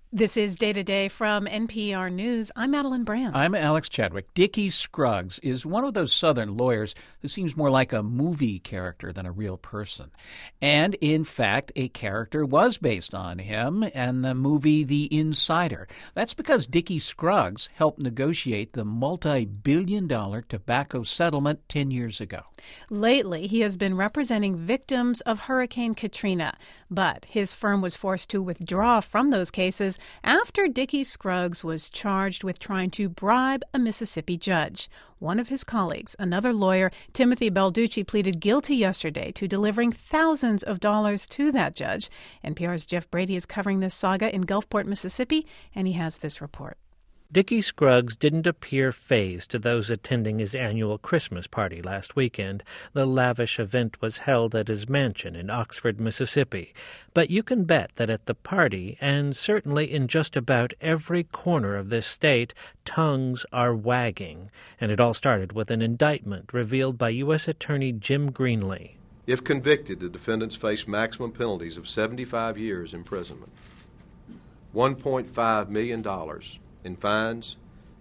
This is Day to Day from NPR News. I'm Madeline Brand. I'm Alex Chadwick. Dickie Scruggs is one of those Southern lawyers who seems more like a movie character than a real person. And, in fact, a character was based on him in the movie The Insider. That's because Dickie Scruggs helped negotiate the multi-billion-dollar tobacco settlement 10 years ago. Lately, he has been representing victims of Hurricane Katrina, but his firm was forced to withdraw from those cases after Dickie Scruggs was charged with trying to bribe a Mississippi judge. One of his colleagues, another lawyer, Timothy Balducci, pleaded guilty yesterday to delivering thousands of dollars to that judge. NPR's Jeff Brady is covering this saga in Gulfport, Mississippi, and he has this report. Dickie Scruggs didn't appear fazed to those attending his annual Christmas party last weekend. The lavish event was held at his mansion in Oxford, Mississippi. But you can bet that at the party, and certainly in just about every corner of this state, tongues are wagging. And it all started with an indictment revealed by U.S. Attorney Jim Greenlee. If convicted, the defendants face maximum penalties of 75 years imprisonment, $1.5 million in fines,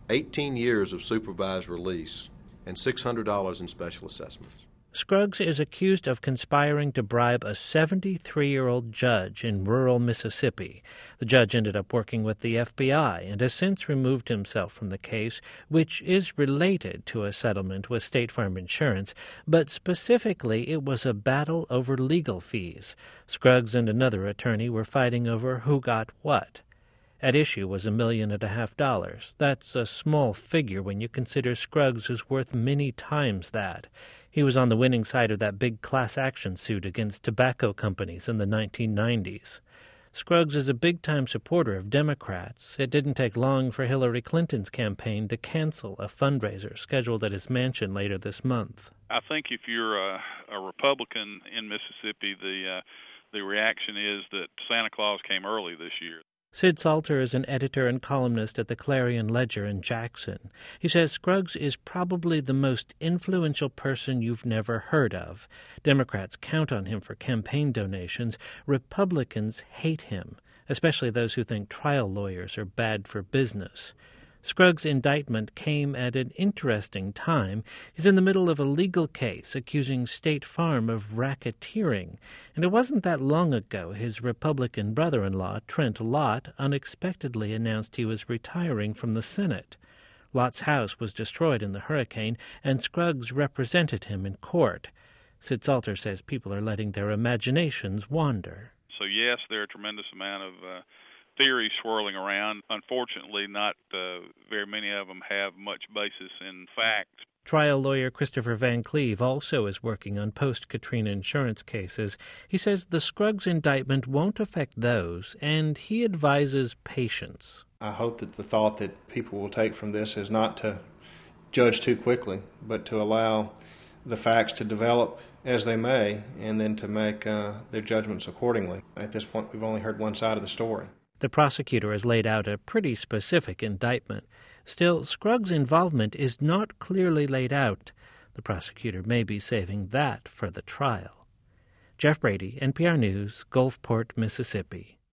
18 years of supervised release, and $600 in special assessments. Scruggs is accused of conspiring to bribe a 73-year-old judge in rural Mississippi. The judge ended up working with the FBI and has since removed himself from the case, which is related to a settlement with State Farm Insurance, but specifically it was a battle over legal fees. Scruggs and another attorney were fighting over who got what. At issue was $1.5 million. That's a small figure when you consider Scruggs is worth many times that. He was on the winning side of that big class action suit against tobacco companies in the 1990s. Scruggs is a big-time supporter of Democrats. It didn't take long for Hillary Clinton's campaign to cancel a fundraiser scheduled at his mansion later this month. I think if you're a Republican in Mississippi, the reaction is that Santa Claus came early this year. Sid Salter is an editor and columnist at the Clarion Ledger in Jackson. He says Scruggs is probably the most influential person you've never heard of. Democrats count on him for campaign donations. Republicans hate him, especially those who think trial lawyers are bad for business. Scruggs' indictment came at an interesting time. He's in the middle of a legal case accusing State Farm of racketeering. And it wasn't that long ago his Republican brother-in-law, Trent Lott, unexpectedly announced he was retiring from the Senate. Lott's house was destroyed in the hurricane, and Scruggs represented him in court. Sid Salter says people are letting their imaginations wander. So yes, there are a tremendous amount of theories swirling around. Unfortunately, not very many of them have much basis in fact. Trial lawyer Christopher Van Cleve also is working on post-Katrina insurance cases. He says the Scruggs indictment won't affect those, and he advises patience. I hope that the thought that people will take from this is not to judge too quickly, but to allow the facts to develop as they may, and then to make their judgments accordingly. At this point, we've only heard one side of the story. The prosecutor has laid out a pretty specific indictment. Still, Scruggs' involvement is not clearly laid out. The prosecutor may be saving that for the trial. Jeff Brady, NPR News, Gulfport, Mississippi.